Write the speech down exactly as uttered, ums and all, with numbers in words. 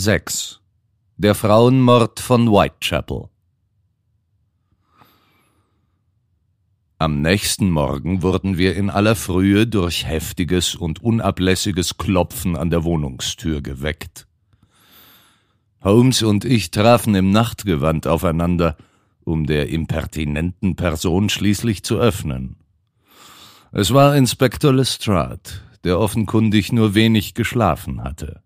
sechs. Der Frauenmord von Whitechapel. Am nächsten Morgen wurden wir in aller Frühe durch heftiges und unablässiges Klopfen an der Wohnungstür geweckt. Holmes und ich trafen im Nachtgewand aufeinander, um der impertinenten Person schließlich zu öffnen. Es war Inspektor Lestrade, der offenkundig nur wenig geschlafen hatte.